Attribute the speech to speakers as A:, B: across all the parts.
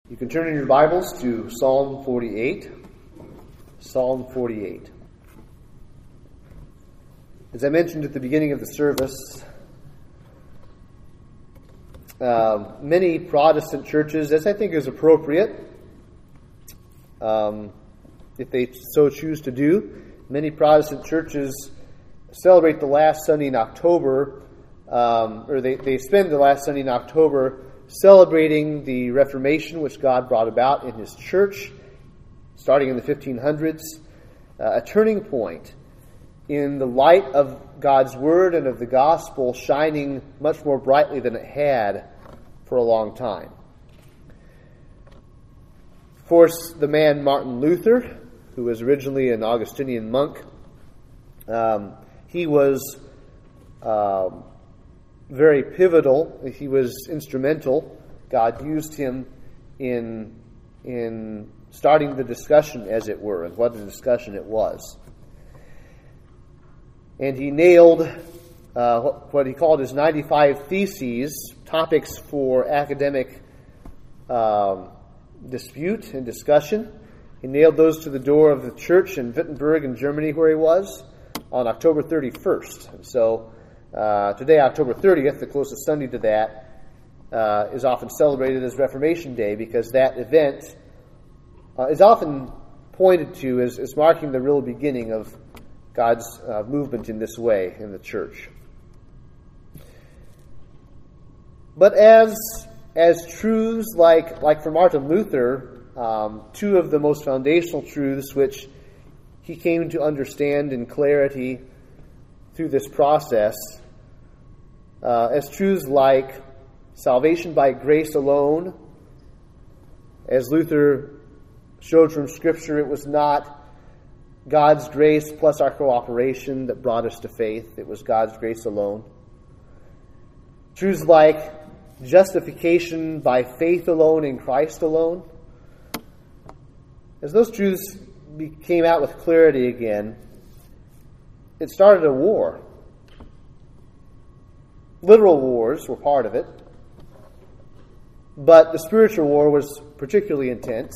A: You can turn in your Bibles to Psalm 48. Psalm 48. As I mentioned at the beginning of the service, many Protestant churches, as I think is appropriate, if they so choose to do, many Protestant churches celebrate the last Sunday in October, or they spend the last Sunday in October celebrating the Reformation which God brought about in His church, starting in the 1500s, a turning point in the light of God's Word and of the Gospel shining much more brightly than it had for a long time. Of course, the man Martin Luther, who was originally an Augustinian monk, he was very pivotal. He was instrumental. God used him in starting the discussion, as it were, and what a discussion it was. And he nailed what he called his 95 theses, topics for academic dispute and discussion. He nailed those to the door of the church in Wittenberg in Germany, where he was, on October 31st. And so today, October 30th, the closest Sunday to that, is often celebrated as Reformation Day, because that event is often pointed to as marking the real beginning of God's movement in this way in the church. But as truths like for Martin Luther, two of the most foundational truths which he came to understand in clarity through this process, as truths like salvation by grace alone. As Luther showed from Scripture, it was not God's grace plus our cooperation that brought us to faith. It was God's grace alone. Truths like justification by faith alone in Christ alone. As those truths came out with clarity again, it started a war. Literal wars were part of it, but the spiritual war was particularly intense.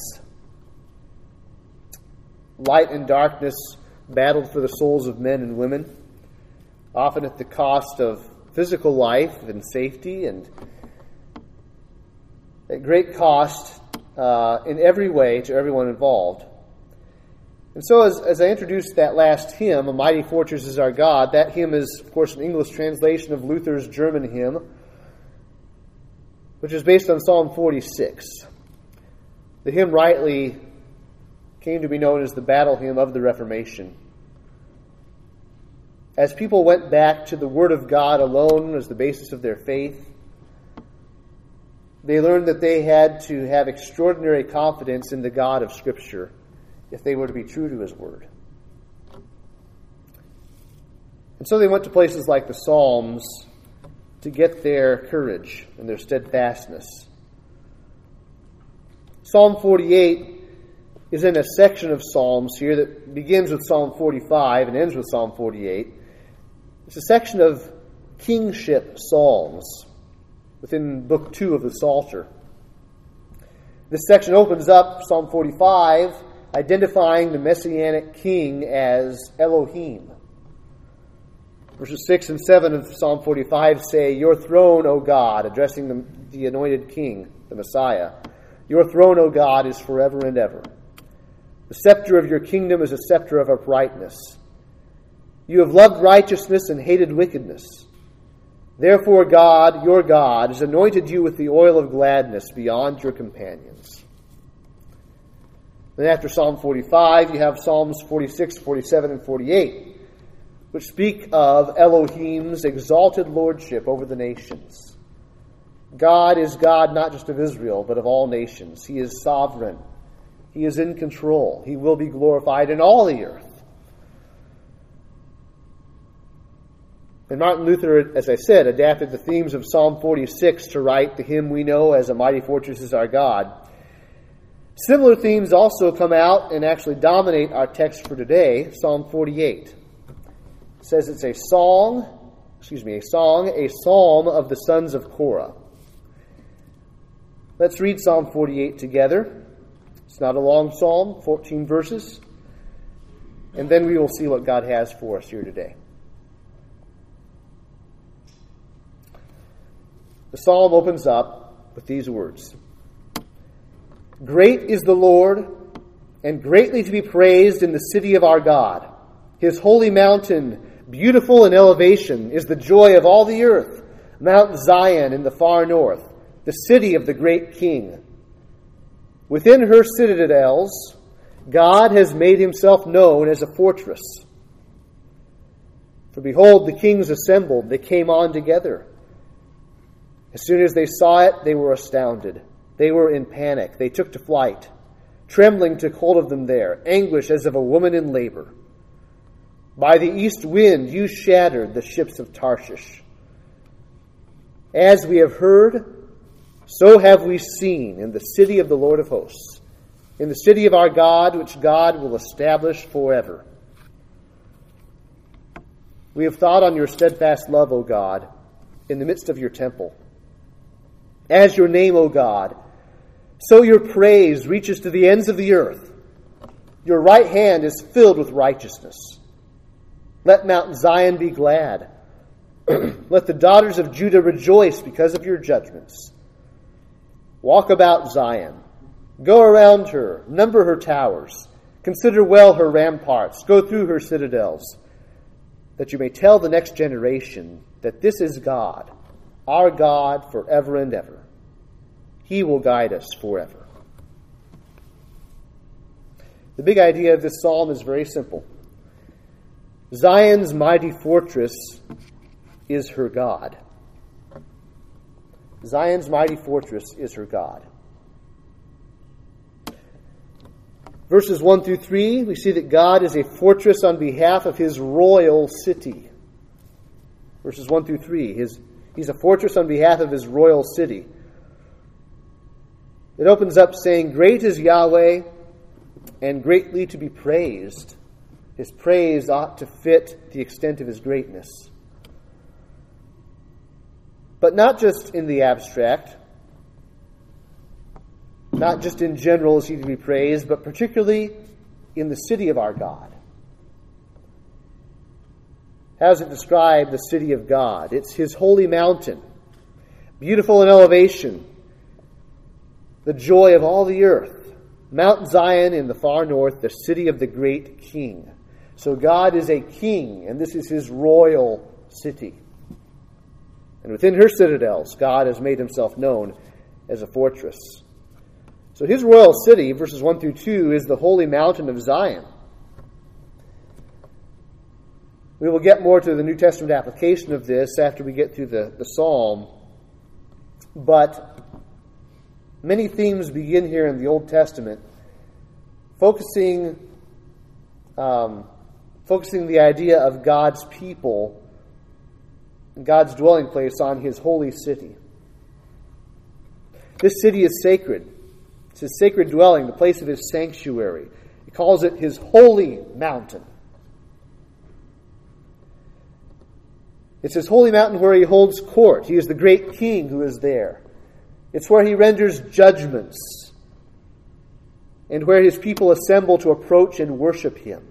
A: Light and darkness battled for the souls of men and women, often at the cost of physical life and safety, and at great cost in every way to everyone involved. And so as I introduced that last hymn, A Mighty Fortress is Our God, that hymn is, of course, an English translation of Luther's German hymn, which is based on Psalm 46. The hymn rightly came to be known as the battle hymn of the Reformation. As people went back to the Word of God alone as the basis of their faith, they learned that they had to have extraordinary confidence in the God of Scripture if they were to be true to His Word. And so they went to places like the Psalms to get their courage and their steadfastness. Psalm 48 is in a section of Psalms here that begins with Psalm 45 and ends with Psalm 48. It's a section of kingship psalms within Book 2 of the Psalter. This section opens up Psalm 45 identifying the Messianic king as Elohim. Verses 6 and 7 of Psalm 45 say, Your throne, O God, addressing the anointed king, the Messiah. Your throne, O God, is forever and ever. The scepter of your kingdom is a scepter of uprightness. You have loved righteousness and hated wickedness. Therefore God, your God, has anointed you with the oil of gladness beyond your companions. Then after Psalm 45, you have Psalms 46, 47, and 48, which speak of Elohim's exalted lordship over the nations. God is God not just of Israel, but of all nations. He is sovereign. He is in control. He will be glorified in all the earth. And Martin Luther, as I said, adapted the themes of Psalm 46 to write the hymn we know as A Mighty Fortress is Our God. Similar themes also come out and actually dominate our text for today, Psalm 48. It says it's a psalm of the sons of Korah. Let's read Psalm 48 together. It's not a long psalm, 14 verses. And then we will see what God has for us here today. The psalm opens up with these words. Great is the Lord, and greatly to be praised in the city of our God. His holy mountain, beautiful in elevation, is the joy of all the earth. Mount Zion in the far north, the city of the great King. Within her citadels, God has made himself known as a fortress. For behold, the kings assembled, they came on together. As soon as they saw it, they were astounded. They were in panic. They took to flight. Trembling took hold of them there, anguish as of a woman in labor. By the east wind you shattered the ships of Tarshish. As we have heard, so have we seen in the city of the Lord of hosts, in the city of our God, which God will establish forever. We have thought on your steadfast love, O God, in the midst of your temple. As your name, O God, so your praise reaches to the ends of the earth. Your right hand is filled with righteousness. Let Mount Zion be glad. Let the daughters of Judah rejoice because of your judgments. Walk about Zion. Go around her. Number her towers. Consider well her ramparts. Go through her citadels, that you may tell the next generation that this is God, our God forever and ever. He will guide us forever. The big idea of this psalm is very simple. Zion's mighty fortress is her God. Zion's mighty fortress is her God. Verses 1 through 3, we see that God is a fortress on behalf of his royal city. Verses 1 through 3, he's a fortress on behalf of his royal city. It opens up saying, Great is Yahweh, and greatly to be praised. His praise ought to fit the extent of his greatness. But not just in the abstract, not just in general is he to be praised, but particularly in the city of our God. How does it describe the city of God? It's his holy mountain, beautiful in elevation, the joy of all the earth. Mount Zion in the far north, the city of the great King. So God is a king, and this is his royal city. And within her citadels, God has made himself known as a fortress. So his royal city, verses 1 through 2, is the holy mountain of Zion. We will get more to the New Testament application of this after we get through the psalm. But many themes begin here in the Old Testament, focusing the idea of God's people, God's dwelling place on his holy city. This city is sacred. It's his sacred dwelling, the place of his sanctuary. He calls it his holy mountain. It's his holy mountain where he holds court. He is the great king who is there. It's where he renders judgments and where his people assemble to approach and worship him.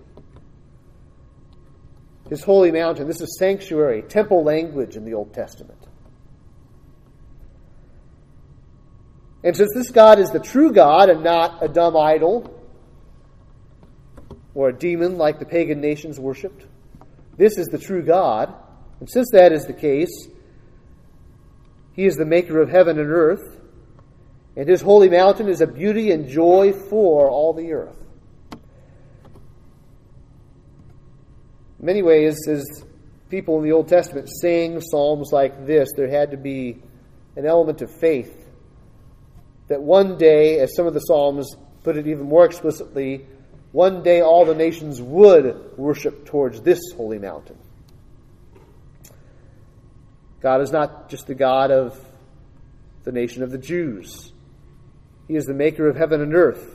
A: His holy mountain. This is sanctuary, temple language in the Old Testament. And since this God is the true God and not a dumb idol or a demon like the pagan nations worshipped, this is the true God. And since that is the case, he is the maker of heaven and earth, and his holy mountain is a beauty and joy for all the earth. In many ways, as people in the Old Testament sang psalms like this, there had to be an element of faith that one day, as some of the psalms put it even more explicitly, one day all the nations would worship towards this holy mountain. God is not just the God of the nation of the Jews. He is the maker of heaven and earth.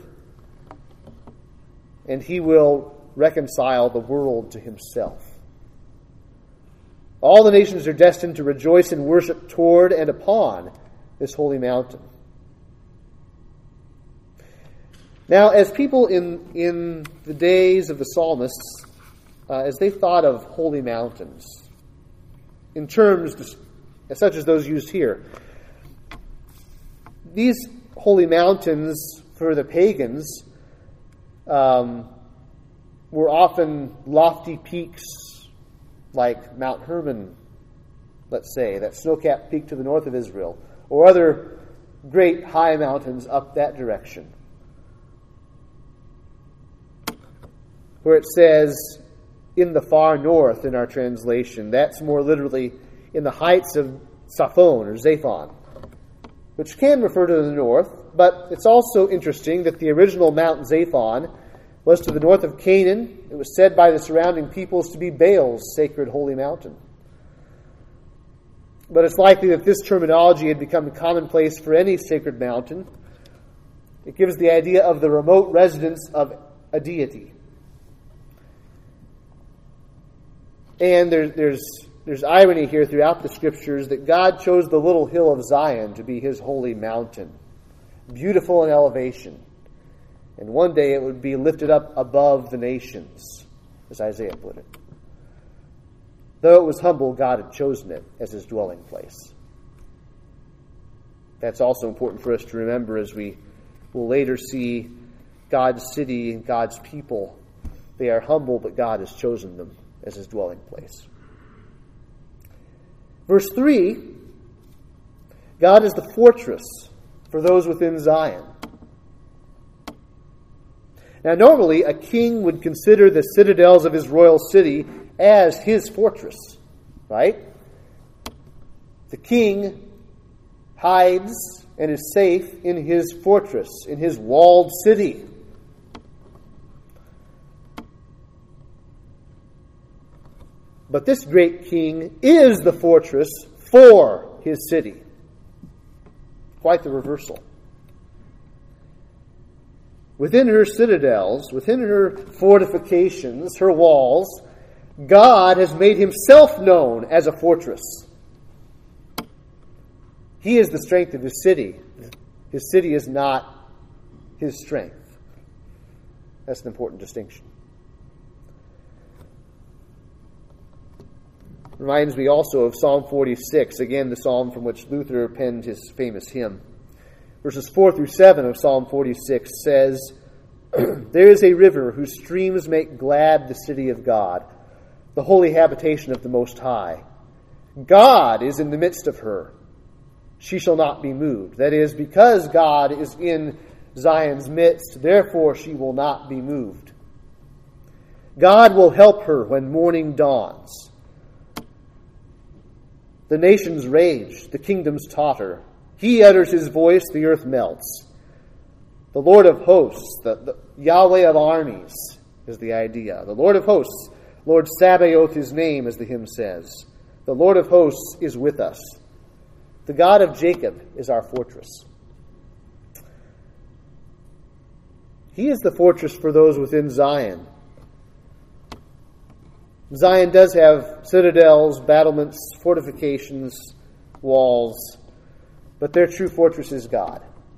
A: And he will reconcile the world to himself. All the nations are destined to rejoice and worship toward and upon this holy mountain. Now, as people in the days of the psalmists, as they thought of holy mountains, in terms such as those used here, these holy mountains for the pagans were often lofty peaks like Mount Hermon, let's say, that snow-capped peak to the north of Israel, or other great high mountains up that direction, where it says in the far north in our translation. That's more literally in the heights of Zaphon or Zaphon, which can refer to the north, but it's also interesting that the original Mount Zaphon was to the north of Canaan. It was said by the surrounding peoples to be Baal's sacred holy mountain. But it's likely that this terminology had become commonplace for any sacred mountain. It gives the idea of the remote residence of a deity. And there's irony here throughout the Scriptures that God chose the little hill of Zion to be his holy mountain, beautiful in elevation. And one day it would be lifted up above the nations, as Isaiah put it. Though it was humble, God had chosen it as his dwelling place. That's also important for us to remember as we will later see God's city and God's people. They are humble, but God has chosen them as his dwelling place. Verse 3, God is the fortress for those within Zion. Now, normally, a king would consider the citadels of his royal city as his fortress, right? The king hides and is safe in his fortress, in his walled city. But this great king is the fortress for his city. Quite the reversal. Within her citadels, within her fortifications, her walls, God has made himself known as a fortress. He is the strength of his city. His city is not his strength. That's an important distinction. Reminds me also of Psalm 46, again the psalm from which Luther penned his famous hymn. Verses 4 through 7 of Psalm 46 says, "There is a river whose streams make glad the city of God, the holy habitation of the Most High. God is in the midst of her. She shall not be moved." That is, because God is in Zion's midst, therefore she will not be moved. God will help her when morning dawns. The nations rage, the kingdoms totter. He utters his voice, the earth melts. The Lord of hosts, the Yahweh of armies is the idea. The Lord of hosts, Lord Sabaoth his name, as the hymn says. The Lord of hosts is with us. The God of Jacob is our fortress. He is the fortress for those within Zion. Zion does have citadels, battlements, fortifications, walls, but their true fortress is God.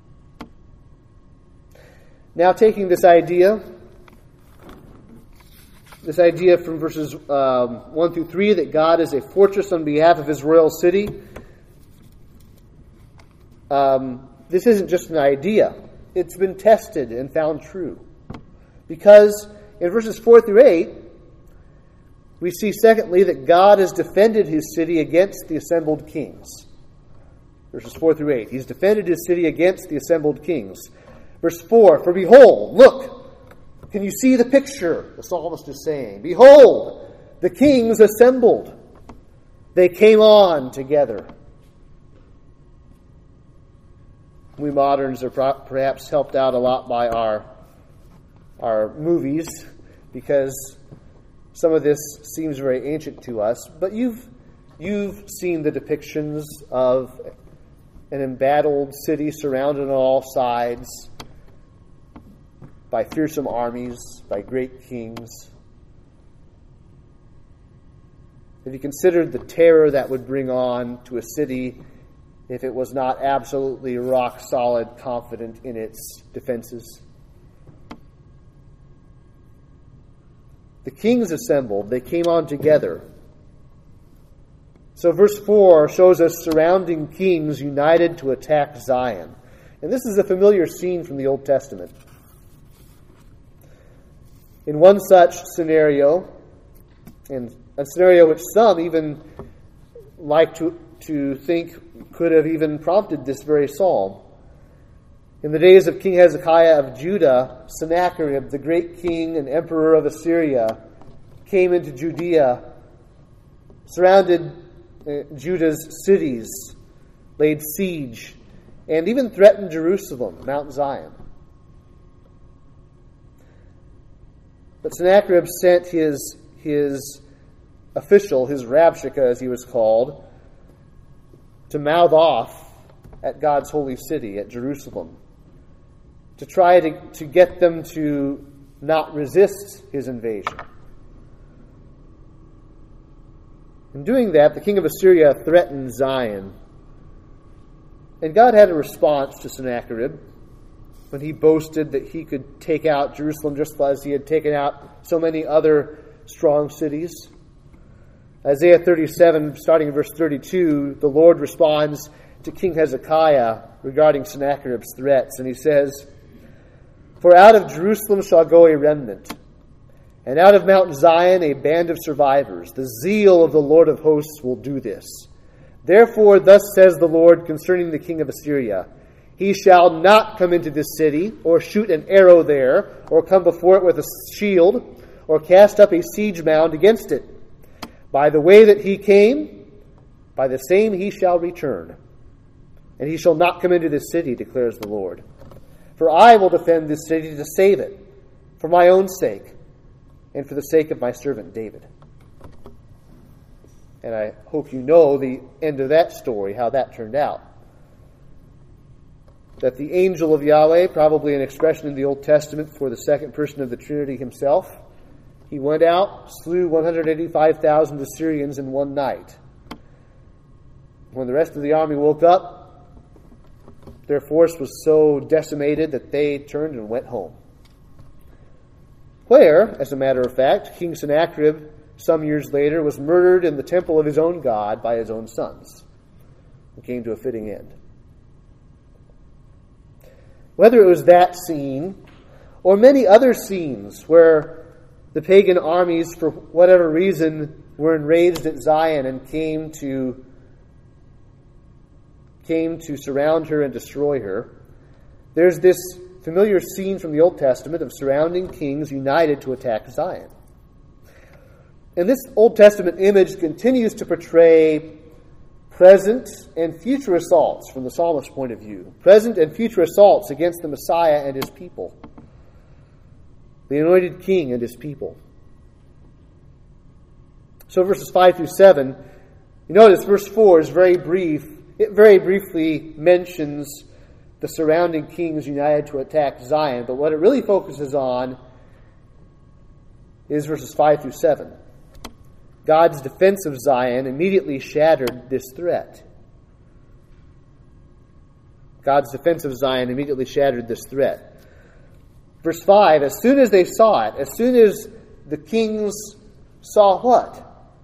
A: Now, taking this idea from verses 1 through 3, that God is a fortress on behalf of his royal city, this isn't just an idea. It's been tested and found true. Because in verses 4 through 8, we see, secondly, that God has defended his city against the assembled kings. Verses 4 through 8. He's defended his city against the assembled kings. Verse 4, "For behold," look, can you see the picture? The psalmist is saying, "Behold, the kings assembled. They came on together." We moderns are perhaps helped out a lot by our movies, because some of this seems very ancient to us, but you've seen the depictions of an embattled city surrounded on all sides by fearsome armies, by great kings. Have you considered the terror that would bring on to a city if it was not absolutely rock solid, confident in its defenses? The kings assembled. They came on together. So verse 4 shows us surrounding kings united to attack Zion. And this is a familiar scene from the Old Testament. In one such scenario, and a scenario which some even like to think could have even prompted this very psalm, in the days of King Hezekiah of Judah, Sennacherib, the great king and emperor of Assyria, came into Judea, surrounded Judah's cities, laid siege, and even threatened Jerusalem, Mount Zion. But Sennacherib sent his official, his Rabshakeh as he was called, to mouth off at God's holy city, at Jerusalem, to try to get them to not resist his invasion. In doing that, the king of Assyria threatened Zion. And God had a response to Sennacherib when he boasted that he could take out Jerusalem just as he had taken out so many other strong cities. Isaiah 37, starting in verse 32, the Lord responds to King Hezekiah regarding Sennacherib's threats, and he says, "For out of Jerusalem shall go a remnant, and out of Mount Zion a band of survivors. The zeal of the Lord of hosts will do this. Therefore, thus says the Lord concerning the king of Assyria, he shall not come into this city, or shoot an arrow there, or come before it with a shield, or cast up a siege mound against it. By the way that he came, by the same he shall return. And he shall not come into this city, declares the Lord. For I will defend this city to save it, for my own sake, and for the sake of my servant David." And I hope you know the end of that story, how that turned out. That the angel of Yahweh, probably an expression in the Old Testament for the second person of the Trinity himself, he went out, slew 185,000 Assyrians in one night. When the rest of the army woke up, their force was so decimated that they turned and went home. Where, as a matter of fact, King Sennacherib, some years later, was murdered in the temple of his own God by his own sons. It came to a fitting end. Whether it was that scene or many other scenes where the pagan armies, for whatever reason, were enraged at Zion and came to surround her and destroy her, there's this familiar scene from the Old Testament of surrounding kings united to attack Zion. And this Old Testament image continues to portray present and future assaults from the psalmist's point of view. Present and future assaults against the Messiah and his people. The anointed king and his people. So verses 5 through 7, you notice verse 4 is very brief. It very briefly mentions the surrounding kings united to attack Zion, but what it really focuses on is verses 5 through 7. God's defense of Zion immediately shattered this threat. God's defense of Zion immediately shattered this threat. Verse 5, as soon as they saw it, as soon as the kings saw what?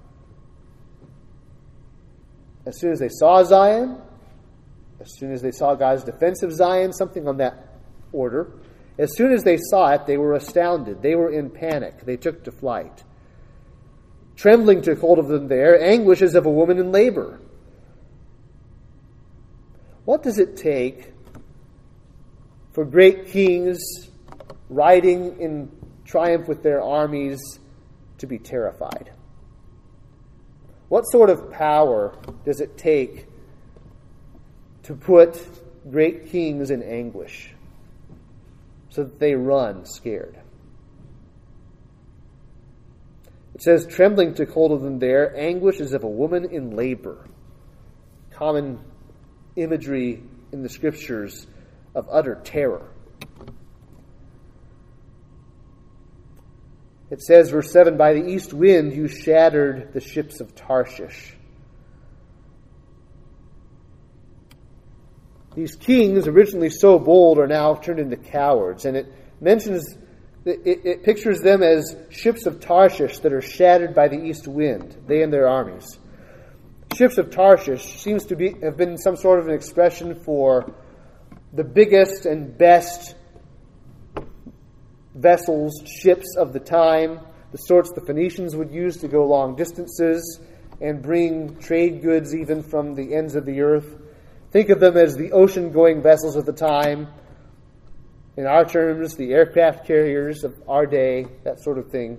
A: As soon as they saw Zion, as soon as they saw God's defense of Zion, something on that order, as soon as they saw it, they were astounded. They were in panic. They took to flight. Trembling took hold of them there, anguish as of a woman in labor. What does it take for great kings riding in triumph with their armies to be terrified? What sort of power does it take to put great kings in anguish so that they run scared? It says, trembling took hold of them there, anguish as of a woman in labor. Common imagery in the Scriptures of utter terror. It says, verse 7, by the east wind you shattered the ships of Tarshish. These kings, originally so bold, are now turned into cowards. And it mentions It pictures them as ships of Tarshish that are shattered by the east wind, they and their armies. Ships of Tarshish seems to have been some sort of an expression for the biggest and best vessels, ships of the time, the sorts the Phoenicians would use to go long distances and bring trade goods even from the ends of the earth. Think of them as the ocean-going vessels of the time. In our terms, the aircraft carriers of our day, that sort of thing.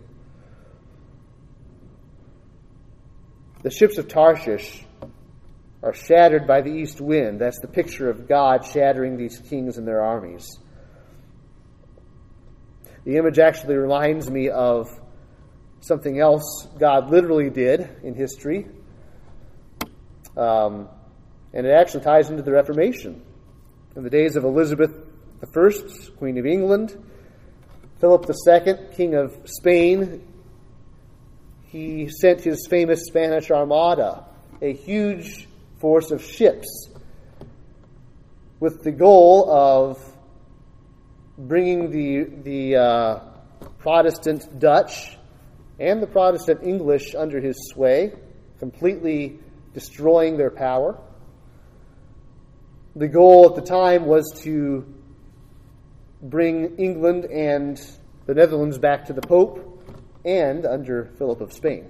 A: The ships of Tarshish are shattered by the east wind. That's the picture of God shattering these kings and their armies. The image actually reminds me of something else God literally did in history. And it actually ties into the Reformation. In the days of Elizabeth I, Queen of England, Philip II, King of Spain, he sent his famous Spanish Armada, a huge force of ships, with the goal of bringing the Protestant Dutch and the Protestant English under his sway, completely destroying their power. The goal at the time was to bring England and the Netherlands back to the Pope and under Philip of Spain.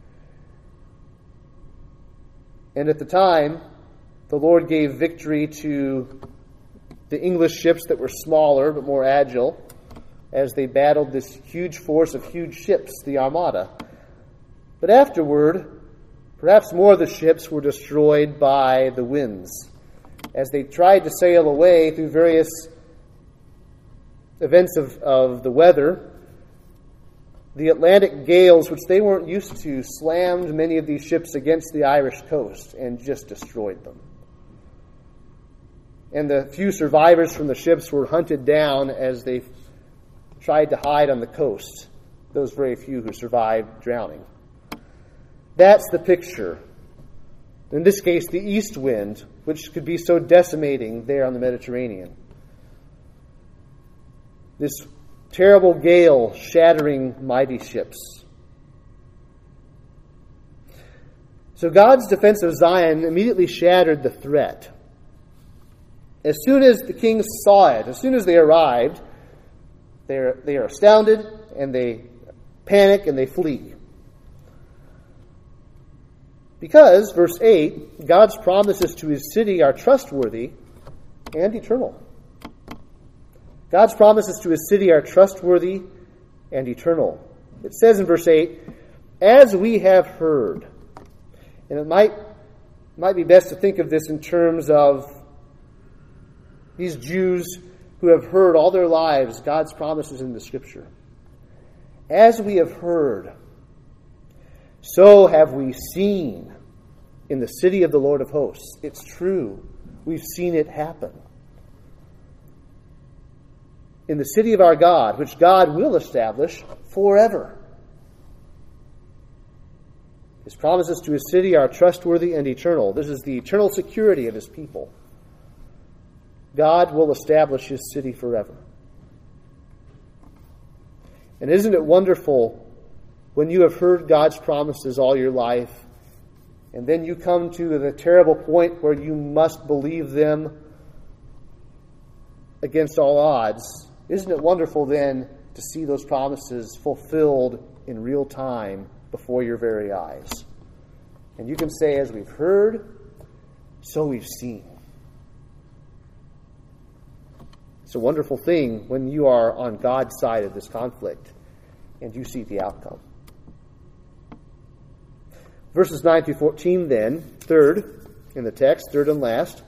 A: And at the time, the Lord gave victory to the English ships that were smaller but more agile as they battled this huge force of huge ships, the Armada. But afterward, perhaps more of the ships were destroyed by the winds as they tried to sail away through various events of the weather. The Atlantic gales, which they weren't used to, slammed many of these ships against the Irish coast and just destroyed them. And the few survivors from the ships were hunted down as they tried to hide on the coast, those very few who survived drowning. That's the picture. In this case, the east wind, which could be so decimating there on the Mediterranean. This terrible gale shattering mighty ships. So God's defense of Zion immediately shattered the threat. As soon as the kings saw it, as soon as they arrived, they are astounded and they panic and they flee. Because, verse 8, God's promises to his city are trustworthy and eternal. God's promises to his city are trustworthy and eternal. It says in verse 8, as we have heard. And it might be best to think of this in terms of these Jews who have heard all their lives God's promises in the Scripture. As we have heard, so have we seen in the city of the Lord of hosts. It's true. We've seen it happen. In the city of our God, which God will establish forever. His promises to his city are trustworthy and eternal. This is the eternal security of his people. God will establish his city forever. And isn't it wonderful when you have heard God's promises all your life, and then you come to the terrible point where you must believe them against all odds? Isn't it wonderful then to see those promises fulfilled in real time before your very eyes? And you can say, as we've heard, so we've seen. It's a wonderful thing when you are on God's side of this conflict and you see the outcome. Verses 9 through 14 then, third in the text, third and last.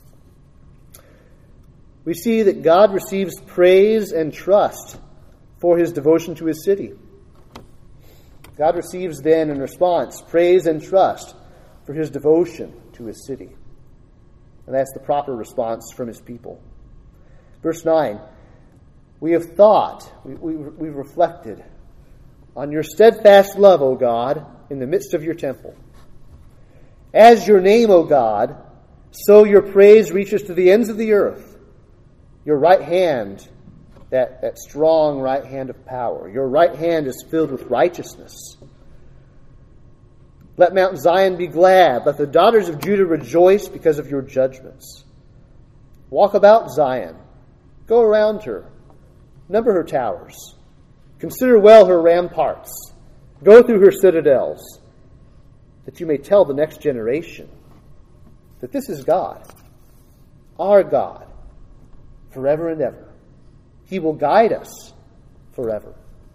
A: We see that God receives praise and trust for his devotion to his city. God receives then in response praise and trust for his devotion to his city. And that's the proper response from his people. Verse 9, we have thought, we've reflected on your steadfast love, O God, in the midst of your temple. As your name, O God, so your praise reaches to the ends of the earth. Your right hand that strong right hand of power. Your right hand is filled with righteousness. Let Mount Zion be glad. Let the daughters of Judah rejoice because of your judgments. Walk about Zion. Go around her. Number her towers. Consider well her ramparts. Go through her citadels, that you may tell the next generation that this is God, our God, forever and ever. He will guide us forever.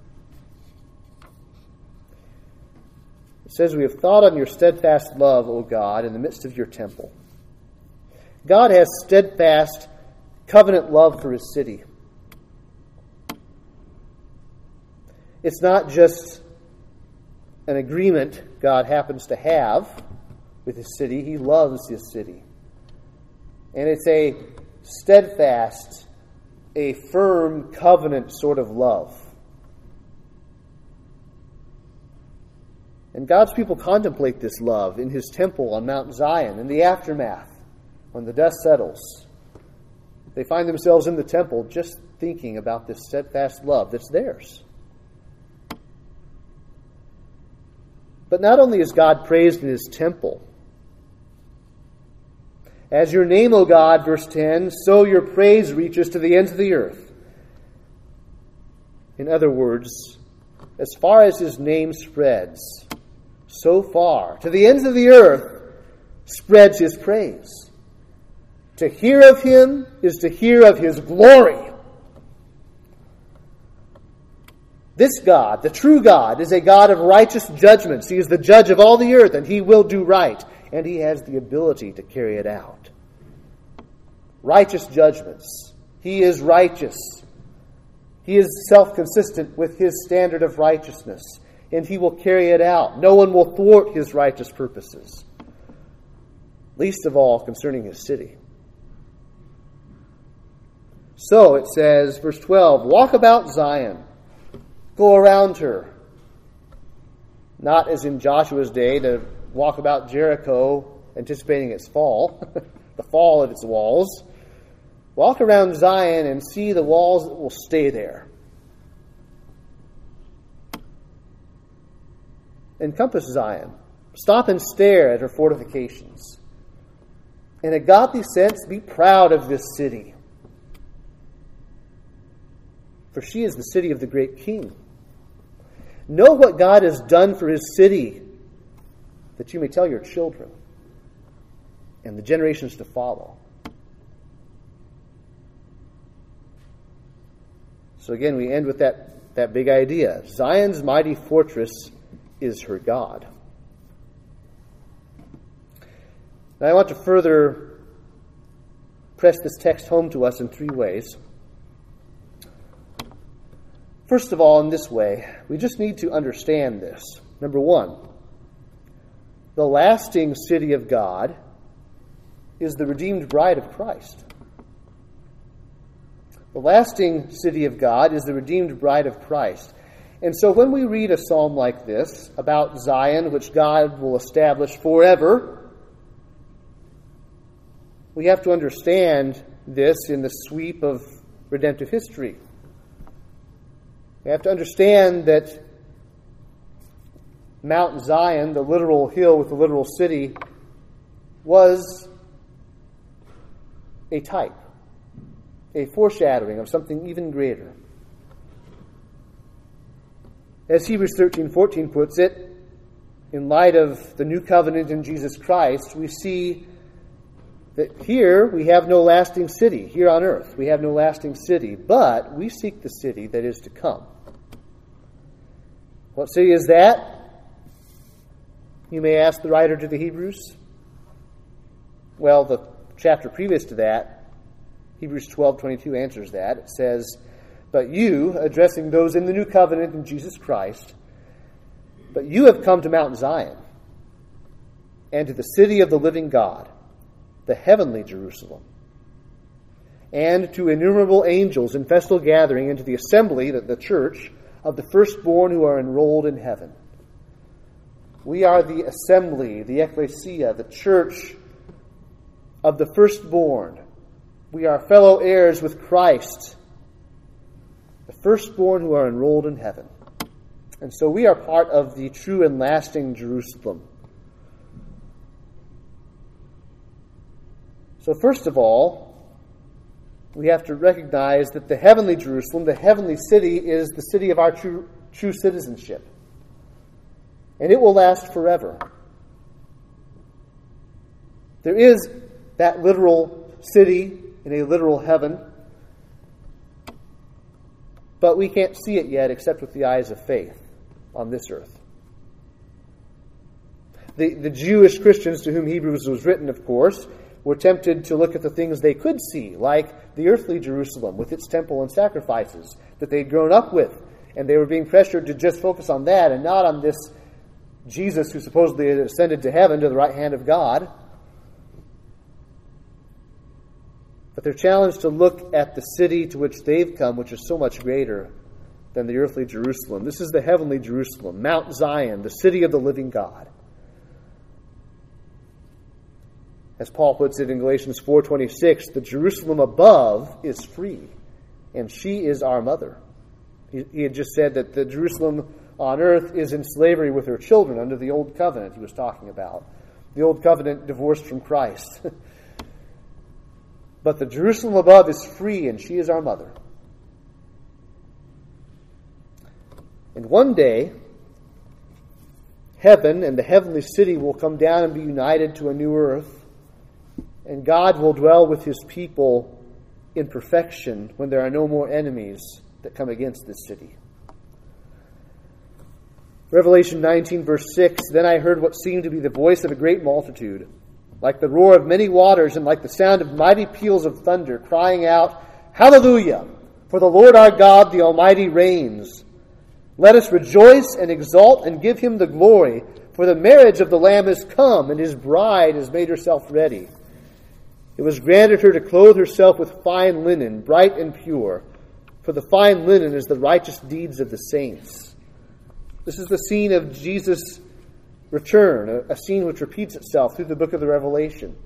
A: It says, we have thought on your steadfast love, O God, in the midst of your temple. God has steadfast covenant love for his city. It's not just an agreement God happens to have with his city. He loves his city. And it's a steadfast, a firm covenant sort of love. And God's people contemplate this love in his temple on Mount Zion in the aftermath, when the dust settles. They find themselves in the temple just thinking about this steadfast love that's theirs. But not only is God praised in his temple, as your name, O God, verse 10, so your praise reaches to the ends of the earth. In other words, as far as his name spreads, so far, to the ends of the earth, spreads his praise. To hear of him is to hear of his glory. This God, the true God, is a God of righteous judgments. He is the judge of all the earth, and he will do right, and he has the ability to carry it out. Righteous judgments. He is righteous. He is self-consistent with his standard of righteousness, and he will carry it out. No one will thwart his righteous purposes, least of all concerning his city. So it says, verse 12, walk about Zion. Go around her. Not as in Joshua's day to walk about Jericho anticipating its fall, the fall of its walls. Walk around Zion and see the walls that will stay there. Encompass Zion. Stop and stare at her fortifications. In a godly sense, be proud of this city. For she is the city of the great king. Know what God has done for his city, that you may tell your children and the generations to follow. So again, we end with that big idea. Zion's mighty fortress is her God. Now I want to further press this text home to us in three ways. First of all, in this way, we just need to understand this. Number one, the lasting city of God is the redeemed bride of Christ. The lasting city of God is the redeemed bride of Christ. And so when we read a psalm like this about Zion, which God will establish forever, we have to understand this in the sweep of redemptive history. We have to understand that Mount Zion, the literal hill with the literal city, was a type, a foreshadowing of something even greater. As Hebrews 13:14 puts it, in light of the new covenant in Jesus Christ, we see that here we have no lasting city. Here on earth we have no lasting city, but we seek the city that is to come. What city is that? You may ask the writer to the Hebrews. Well, the chapter previous to that, Hebrews 12:22 answers that. It says, but you, addressing those in the new covenant in Jesus Christ, but you have come to Mount Zion and to the city of the living God, the heavenly Jerusalem, and to innumerable angels in festal gathering, and to the assembly, the church, of the firstborn who are enrolled in heaven. We are the assembly, the ecclesia, the church of the firstborn. We are fellow heirs with Christ. the firstborn who are enrolled in heaven. And so we are part of the true and lasting Jerusalem. So first of all, we have to recognize that the heavenly Jerusalem, the heavenly city, is the city of our true citizenship. And it will last forever. There is that literal city in a literal heaven, but we can't see it yet except with the eyes of faith on this earth. The Jewish Christians to whom Hebrews was written, of course, were tempted to look at the things they could see, like the earthly Jerusalem with its temple and sacrifices that they'd grown up with. And they were being pressured to just focus on that and not on this Jesus who supposedly had ascended to heaven to the right hand of God. But they're challenged to look at the city to which they've come, which is so much greater than the earthly Jerusalem. This is the heavenly Jerusalem, Mount Zion, the city of the living God. As Paul puts it in Galatians 4:26, the Jerusalem above is free, and she is our mother. He had just said that the Jerusalem on earth is in slavery with her children under the old covenant he was talking about. The old covenant divorced from Christ. But the Jerusalem above is free, and she is our mother. And one day, heaven and the heavenly city will come down and be united to a new earth, and God will dwell with his people in perfection when there are no more enemies that come against this city. Revelation 19, verse 6, Then I heard what seemed to be the voice of a great multitude, like the roar of many waters and like the sound of mighty peals of thunder, crying out, Hallelujah! For the Lord our God, the Almighty, reigns. Let us rejoice and exult and give him the glory, for the marriage of the Lamb is come, and his bride has made herself ready. It was granted her to clothe herself with fine linen, bright and pure, for the fine linen is the righteous deeds of the saints. This is the scene of Jesus' return, a scene which repeats itself through the book of the Revelation.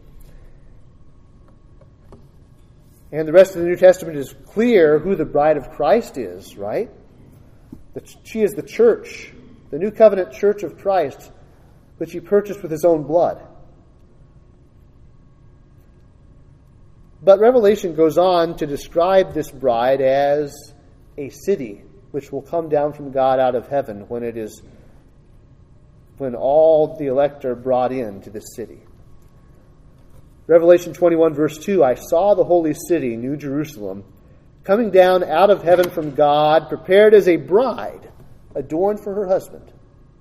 A: And the rest of the New Testament is clear who the bride of Christ is, right? She is the church, the new covenant church of Christ, which he purchased with his own blood. But Revelation goes on to describe this bride as a city which will come down from God out of heaven when all the elect are brought into this city. Revelation 21, verse 2, I saw the holy city, New Jerusalem, coming down out of heaven from God, prepared as a bride, adorned for her husband.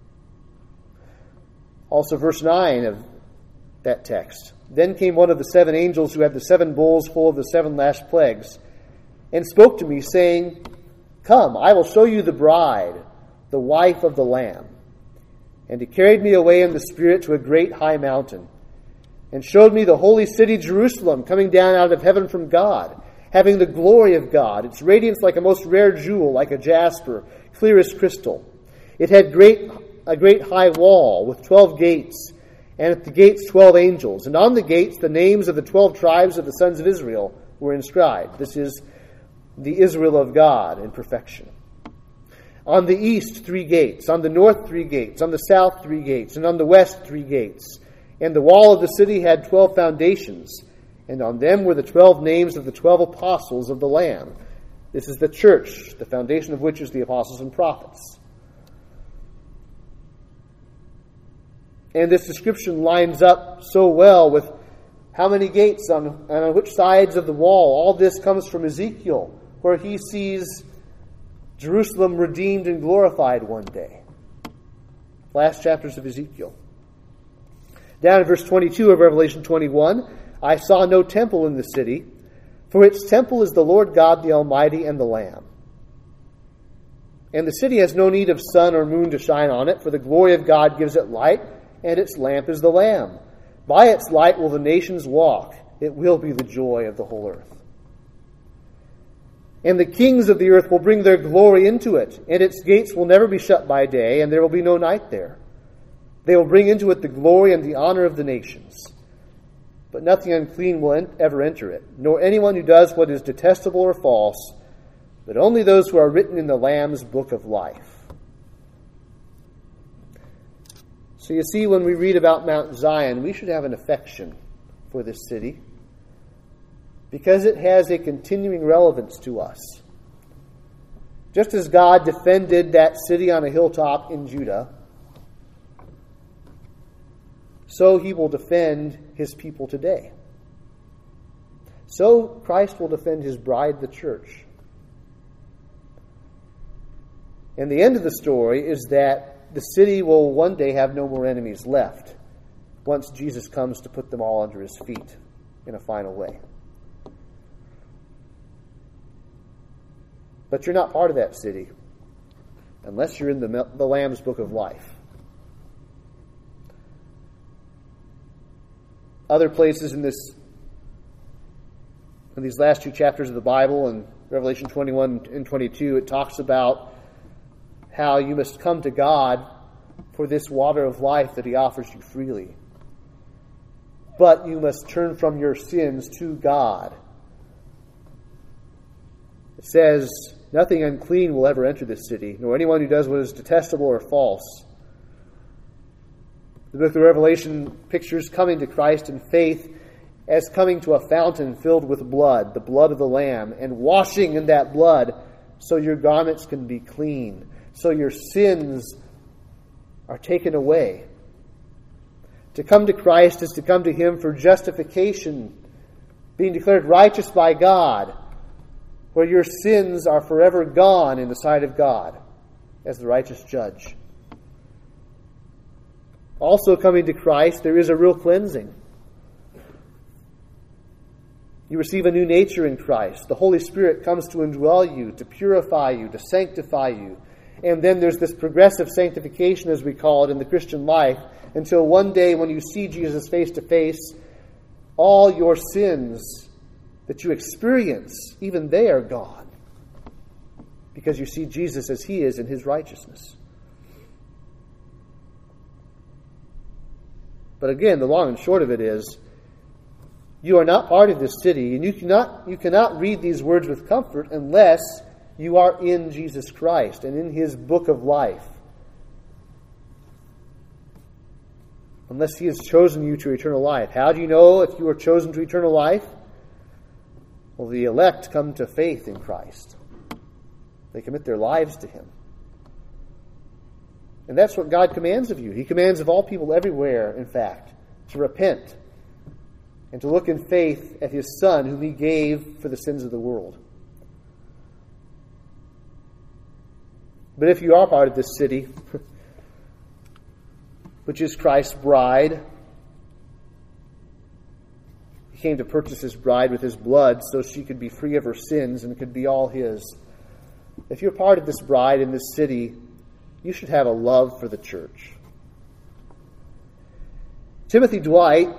A: Also verse 9 of that text. Then came one of the seven angels who had the seven bowls full of the seven last plagues, and spoke to me, saying, Come, I will show you the bride, the wife of the Lamb. And he carried me away in the Spirit to a great high mountain, and showed me the holy city Jerusalem, coming down out of heaven from God, having the glory of God, its radiance like a most rare jewel, like a jasper, clear as crystal. It had a great high wall with 12 gates, and at the gates 12 angels. And on the gates the names of the 12 tribes of the sons of Israel were inscribed. This is the Israel of God in perfection. On the east 3 gates, on the north 3 gates, on the south 3 gates, and on the west 3 gates. And the wall of the city had 12 foundations, and on them were the 12 names of the 12 apostles of the Lamb. This is the church, the foundation of which is the apostles and prophets. And this description lines up so well with how many gates and on which sides of the wall. All this comes from Ezekiel, where he sees Jerusalem redeemed and glorified one day. Last chapters of Ezekiel. Down in verse 22 of Revelation 21, I saw no temple in the city, for its temple is the Lord God, the Almighty, and the Lamb. And the city has no need of sun or moon to shine on it, for the glory of God gives it light, and its lamp is the Lamb. By its light will the nations walk. It will be the joy of the whole earth. And the kings of the earth will bring their glory into it, and its gates will never be shut by day, and there will be no night there. They will bring into it the glory and the honor of the nations. But nothing unclean will ever enter it, nor anyone who does what is detestable or false, but only those who are written in the Lamb's book of life. So you see, when we read about Mount Zion, we should have an affection for this city because it has a continuing relevance to us. Just as God defended that city on a hilltop in Judah, so he will defend his people today. So Christ will defend his bride, the church. And the end of the story is that the city will one day have no more enemies left once Jesus comes to put them all under his feet in a final way. But you're not part of that city unless you're in the Lamb's book of life. Other places in these last two chapters of the Bible, in Revelation 21 and 22, it talks about how you must come to God for this water of life that he offers you freely. But you must turn from your sins to God. It says, nothing unclean will ever enter this city, nor anyone who does what is detestable or false. The book of Revelation pictures coming to Christ in faith as coming to a fountain filled with blood, the blood of the Lamb, and washing in that blood so your garments can be clean, so your sins are taken away. To come to Christ is to come to him for justification, being declared righteous by God, where your sins are forever gone in the sight of God as the righteous judge. Also coming to Christ, there is a real cleansing. You receive a new nature in Christ. The Holy Spirit comes to indwell you, to purify you, to sanctify you. And then there's this progressive sanctification, as we call it, in the Christian life, until one day when you see Jesus face to face, all your sins that you experience, even they are gone, because you see Jesus as he is in his righteousness. But again, the long and short of it is, you are not part of this city, and you cannot read these words with comfort unless you are in Jesus Christ and in his book of life. Unless he has chosen you to eternal life. How do you know if you are chosen to eternal life? Well, the elect come to faith in Christ. They commit their lives to him. And that's what God commands of you. He commands of all people everywhere, in fact, to repent and to look in faith at his Son, whom he gave for the sins of the world. But if you are part of this city, which is Christ's bride, he came to purchase his bride with his blood so she could be free of her sins and could be all his. If you're part of this bride in this city, you should have a love for the church. Timothy Dwight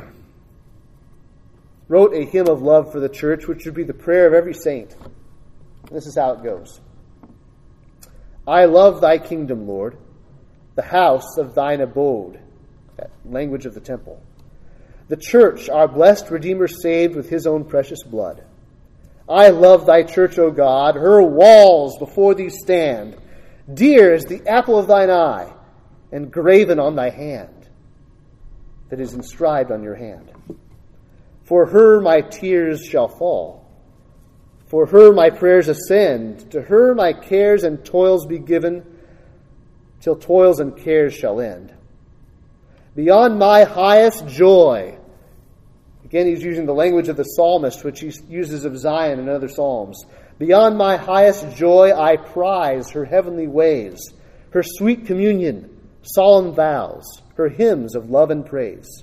A: wrote a hymn of love for the church, which should be the prayer of every saint. This is how it goes. I love thy kingdom, Lord, the house of thine abode, that language of the temple. The church, our blessed Redeemer saved with his own precious blood. I love thy church, O God, her walls before thee stand, dear as the apple of thine eye, and graven on thy hand, that is inscribed on your hand. For her my tears shall fall. For her my prayers ascend. To her my cares and toils be given, till toils and cares shall end. Beyond my highest joy. Again, he's using the language of the psalmist, which he uses of Zion in other psalms. Beyond my highest joy I prize her heavenly ways, her sweet communion, solemn vows, her hymns of love and praise.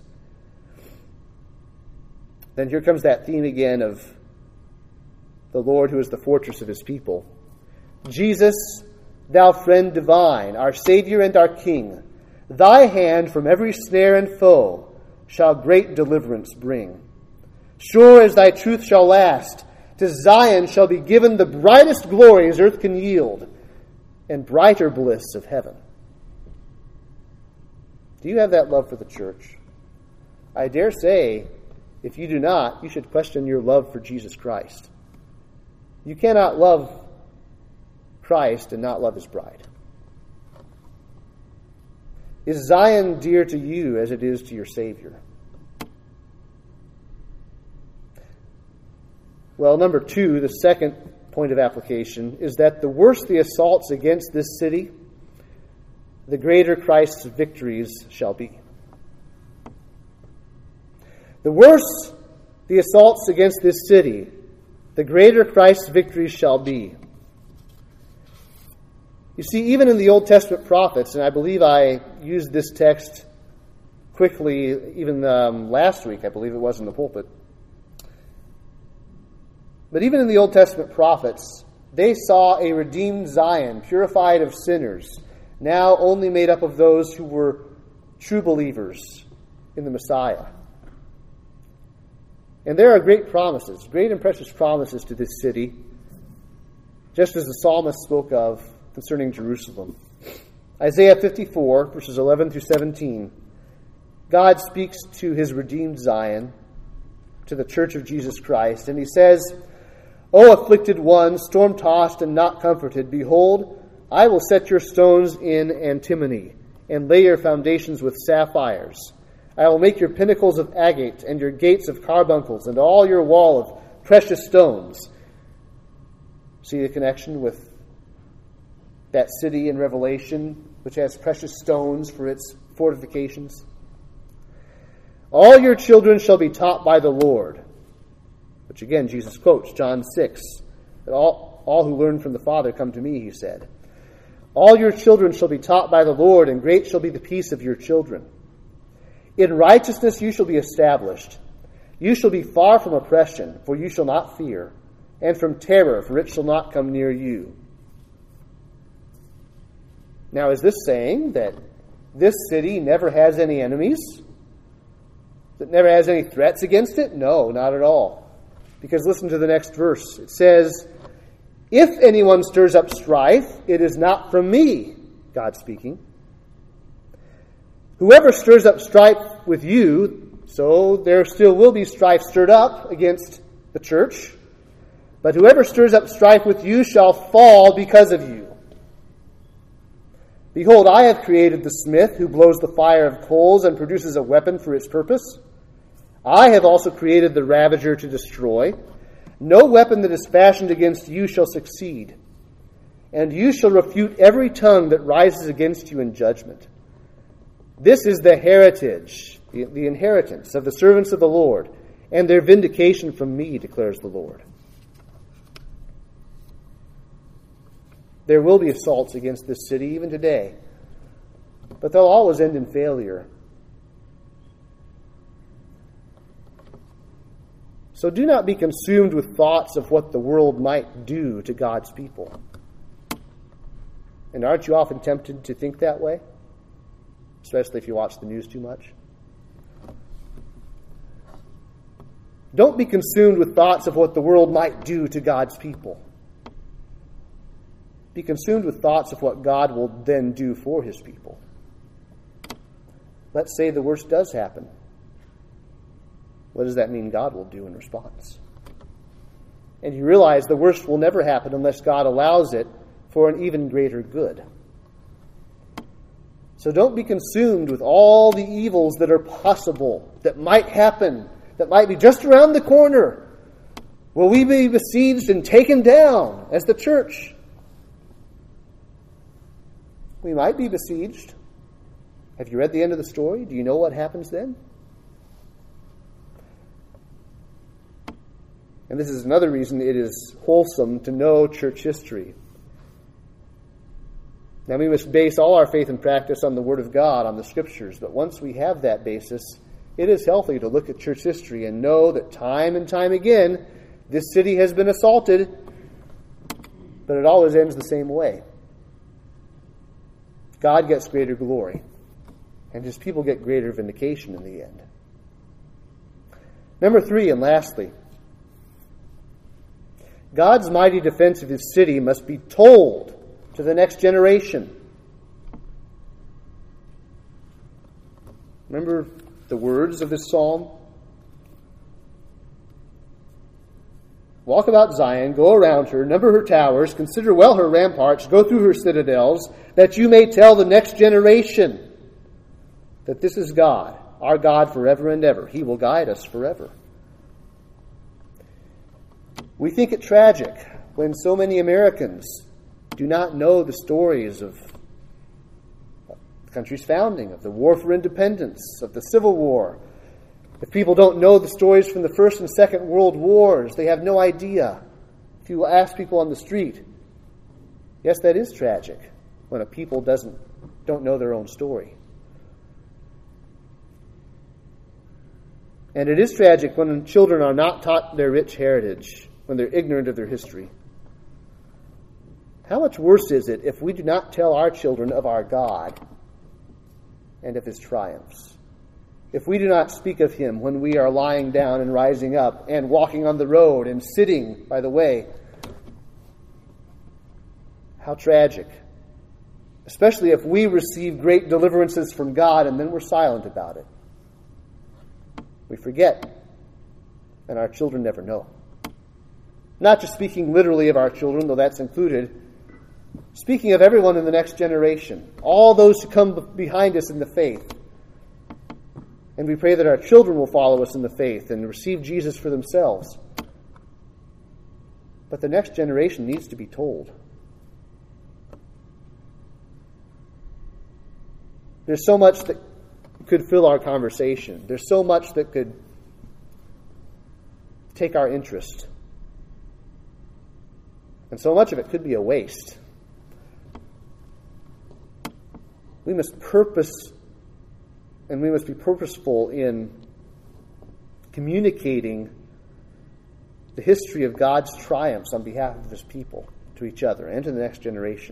A: Then here comes that theme again of the Lord who is the fortress of his people. Jesus, thou friend divine, our Savior and our King, thy hand from every snare and foe shall great deliverance bring. Sure as thy truth shall last, to Zion shall be given the brightest glories earth can yield, and brighter bliss of heaven. Do you have that love for the church? I dare say, if you do not, you should question your love for Jesus Christ. You cannot love Christ and not love his bride? Is Zion dear to you as it is to your Savior? Well, number 2, the second point of application, is that the worse the assaults against this city, the greater Christ's victories shall be. The worse the assaults against this city, the greater Christ's victories shall be. You see, even in the Old Testament prophets, and I believe I used this text quickly even last week, I believe it was in the pulpit. But even in the Old Testament prophets, they saw a redeemed Zion, purified of sinners, now only made up of those who were true believers in the Messiah. And there are great promises, great and precious promises to this city, just as the psalmist spoke of concerning Jerusalem. Isaiah 54, verses 11 through 17, God speaks to his redeemed Zion, to the church of Jesus Christ, and he says, O afflicted one, storm-tossed and not comforted, behold, I will set your stones in antimony, and lay your foundations with sapphires. I will make your pinnacles of agate, and your gates of carbuncles, and all your wall of precious stones. See the connection with that city in Revelation, which has precious stones for its fortifications? All your children shall be taught by the Lord. Which again, Jesus quotes, John 6. That all who learn from the Father come to me, he said. All your children shall be taught by the Lord, and great shall be the peace of your children. In righteousness you shall be established. You shall be far from oppression, for you shall not fear, and from terror, for it shall not come near you. Now, is this saying that this city never has any enemies? That it never has any threats against it? No, not at all. Because listen to the next verse. It says, if anyone stirs up strife, it is not from me, God speaking. Whoever stirs up strife with you, so there still will be strife stirred up against the church, but whoever stirs up strife with you shall fall because of you. Behold, I have created the smith who blows the fire of coals and produces a weapon for its purpose. I have also created the ravager to destroy. No weapon that is fashioned against you shall succeed, and you shall refute every tongue that rises against you in judgment. This is the heritage, the inheritance of the servants of the Lord, and their vindication from me, declares the Lord. There will be assaults against this city even today, but they'll always end in failure. So do not be consumed with thoughts of what the world might do to God's people. And aren't you often tempted to think that way? Especially if you watch the news too much. Don't be consumed with thoughts of what the world might do to God's people. Be consumed with thoughts of what God will then do for his people. Let's say the worst does happen. What does that mean God will do in response? And you realize the worst will never happen unless God allows it for an even greater good. So don't be consumed with all the evils that are possible, that might happen, that might be just around the corner. Will we be besieged and taken down as the church? We might be besieged. Have you read the end of the story? Do you know what happens then? And this is another reason it is wholesome to know church history. Now, we must base all our faith and practice on the Word of God, on the Scriptures. But once we have that basis, it is healthy to look at church history and know that time and time again, this city has been assaulted, but it always ends the same way. God gets greater glory, and his people get greater vindication in the end. Number 3, and lastly, God's mighty defense of his city must be told to the next generation. Remember the words of this psalm? Walk about Zion, go around her, number her towers, consider well her ramparts, go through her citadels, that you may tell the next generation that this is God, our God forever and ever. He will guide us forever. We think it tragic when so many Americans do not know the stories of the country's founding, of the War for Independence, of the Civil War. If people don't know the stories from the First and Second World Wars, they have no idea. If you ask people on the street, yes, that is tragic when a people don't know their own story. And it is tragic when children are not taught their rich heritage, when they're ignorant of their history. How much worse is it if we do not tell our children of our God and of His triumphs? If we do not speak of Him when we are lying down and rising up and walking on the road and sitting by the way, how tragic. Especially if we receive great deliverances from God and then we're silent about it. We forget, and our children never know. Not just speaking literally of our children, though that's included. Speaking of everyone in the next generation, all those who come behind us in the faith. And we pray that our children will follow us in the faith and receive Jesus for themselves. But the next generation needs to be told. There's so much that could fill our conversation. There's so much that could take our interest. And so much of it could be a waste. We must purpose and we must be purposeful in communicating the history of God's triumphs on behalf of His people to each other and to the next generation.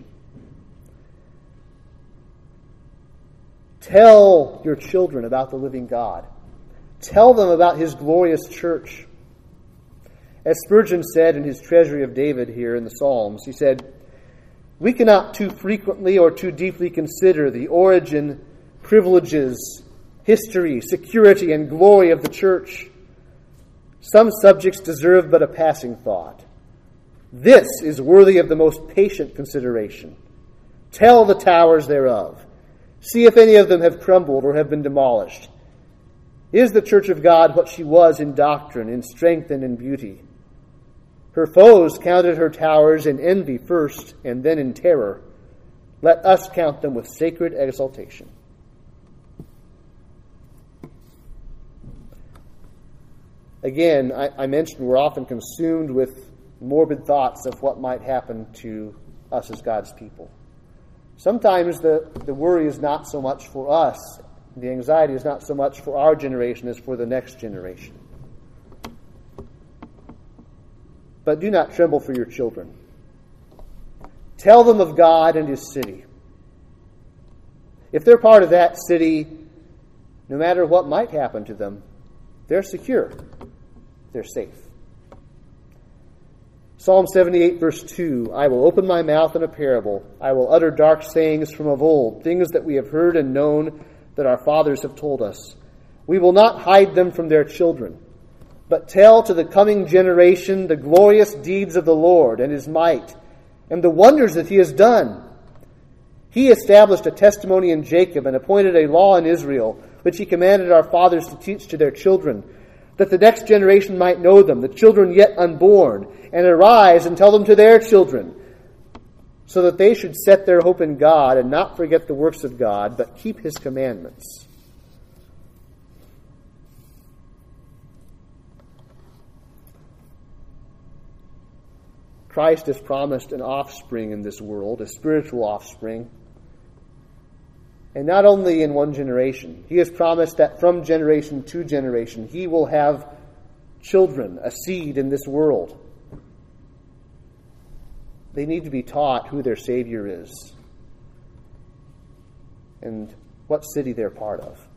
A: Tell your children about the living God. Tell them about His glorious church. As Spurgeon said in his Treasury of David here in the Psalms, he said, "We cannot too frequently or too deeply consider the origin, privileges, history, security, and glory of the church. Some subjects deserve but a passing thought. This is worthy of the most patient consideration. Tell the towers thereof. See if any of them have crumbled or have been demolished. Is the church of God what she was in doctrine, in strength, and in beauty? Her foes counted her towers in envy first, and then in terror. Let us count them with sacred exaltation." Again, I mentioned we're often consumed with morbid thoughts of what might happen to us as God's people. Sometimes the worry is not so much for us. The anxiety is not so much for our generation as for the next generation. But do not tremble for your children. Tell them of God and His city. If they're part of that city, no matter what might happen to them, they're secure. They're safe. Psalm 78, verse 2, "I will open my mouth in a parable. I will utter dark sayings from of old, things that we have heard and known, that our fathers have told us. We will not hide them from their children, but tell to the coming generation the glorious deeds of the Lord and His might, and the wonders that He has done. He established a testimony in Jacob and appointed a law in Israel, which He commanded our fathers to teach to their children, that the next generation might know them, the children yet unborn, and arise and tell them to their children, so that they should set their hope in God and not forget the works of God, but keep His commandments." Christ has promised an offspring in this world, a spiritual offspring. And not only in one generation. He has promised that from generation to generation, He will have children, a seed in this world. They need to be taught who their Savior is and what city they're part of.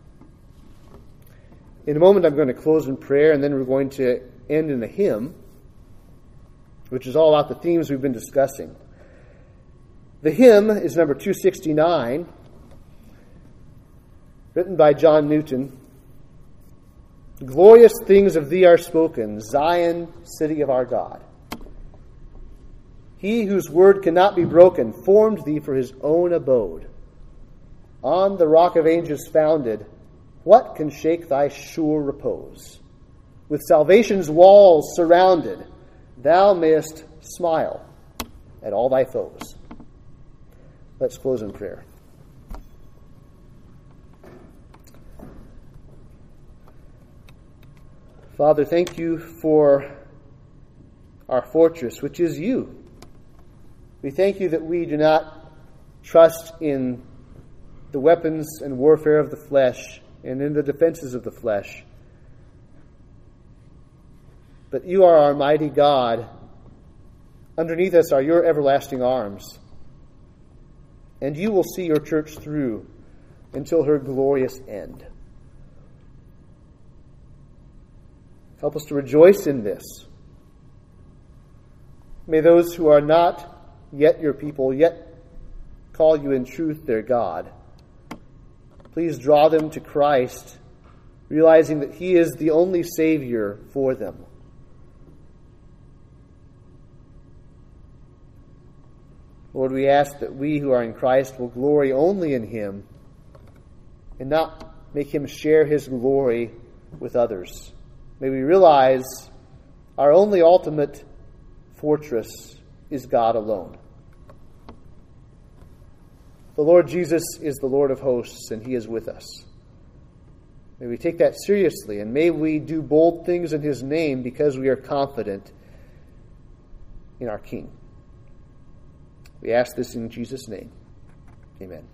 A: In a moment, I'm going to close in prayer, and then we're going to end in a hymn, which is all about the themes we've been discussing. The hymn is number 269, written by John Newton. "Glorious things of thee are spoken, Zion, city of our God." He whose word cannot be broken formed thee for his own abode. On the rock of ages founded, what can shake thy sure repose? With salvation's walls surrounded, thou mayest smile at all thy foes. Let's close in prayer. Father, thank you for our fortress, which is you. We thank you that we do not trust in the weapons and warfare of the flesh and in the defenses of the flesh. But you are our mighty God. Underneath us are your everlasting arms. And you will see your church through until her glorious end. Help us to rejoice in this. May those who are not yet your people, yet call you in truth their God, please draw them to Christ, realizing that he is the only Savior for them. Lord, we ask that we who are in Christ will glory only in him and not make him share his glory with others. May we realize our only ultimate fortress is God alone. The Lord Jesus is the Lord of hosts, and he is with us. May we take that seriously, and may we do bold things in his name because we are confident in our King. We ask this in Jesus' name. Amen.